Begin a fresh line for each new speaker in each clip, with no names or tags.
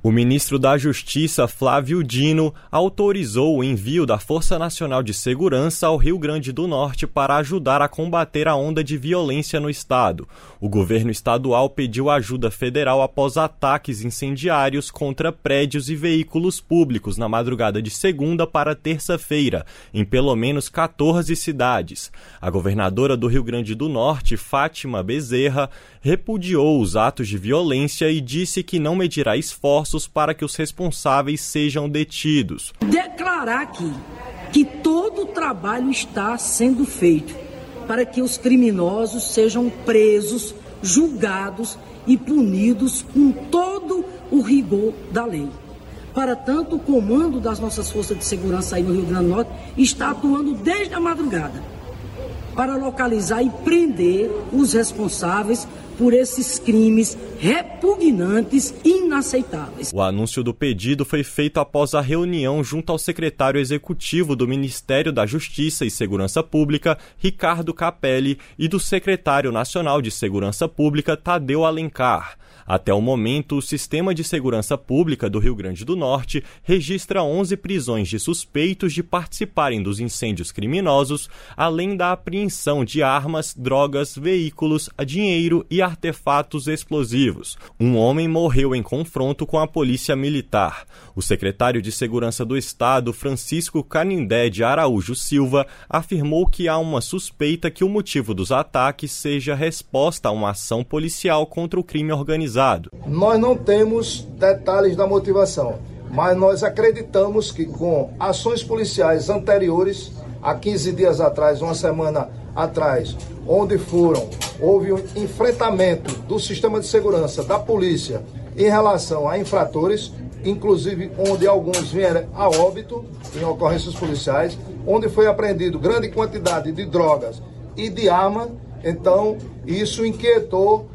O ministro da Justiça, Flávio Dino, autorizou o envio da Força Nacional de Segurança ao Rio Grande do Norte para ajudar a combater a onda de violência no estado. O governo estadual pediu ajuda federal após ataques incendiários contra prédios e veículos públicos na madrugada de segunda para terça-feira, em pelo menos 14 cidades. A governadora do Rio Grande do Norte, Fátima Bezerra, repudiou os atos de violência e disse que não medirá esforços para que os responsáveis sejam detidos.
Declarar aqui que todo o trabalho está sendo feito para que os criminosos sejam presos, julgados e punidos com todo o rigor da lei. Para tanto, o comando das nossas forças de segurança aí no Rio Grande do Norte está atuando desde a madrugada para localizar e prender os responsáveis por esses crimes repugnantes e inaceitáveis.
O anúncio do pedido foi feito após a reunião junto ao secretário executivo do Ministério da Justiça e Segurança Pública, Ricardo Capelli, e do secretário nacional de Segurança Pública, Tadeu Alencar. Até o momento, o Sistema de Segurança Pública do Rio Grande do Norte registra 11 prisões de suspeitos de participarem dos incêndios criminosos, além da apreensão de armas, drogas, veículos, dinheiro e artefatos explosivos. Um homem morreu em confronto com a polícia militar. O secretário de Segurança do Estado, Francisco Canindé de Araújo Silva, afirmou que há uma suspeita que o motivo dos ataques seja resposta a uma ação policial contra o crime organizado.
Nós não temos detalhes da motivação, mas nós acreditamos que com ações policiais anteriores, há 15 dias atrás, uma semana atrás, onde houve um enfrentamento do sistema de segurança da polícia em relação a infratores, inclusive onde alguns vieram a óbito em ocorrências policiais, onde foi apreendido grande quantidade de drogas e de arma. Então isso inquietou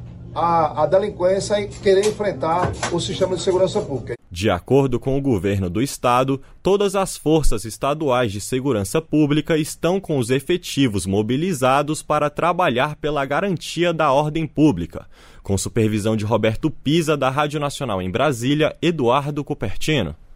a delinquência em querer enfrentar o sistema de segurança pública.
De acordo com o governo do estado, todas as forças estaduais de segurança pública estão com os efetivos mobilizados para trabalhar pela garantia da ordem pública. Com supervisão de Roberto Pisa, da Rádio Nacional em Brasília, Eduardo Cupertino.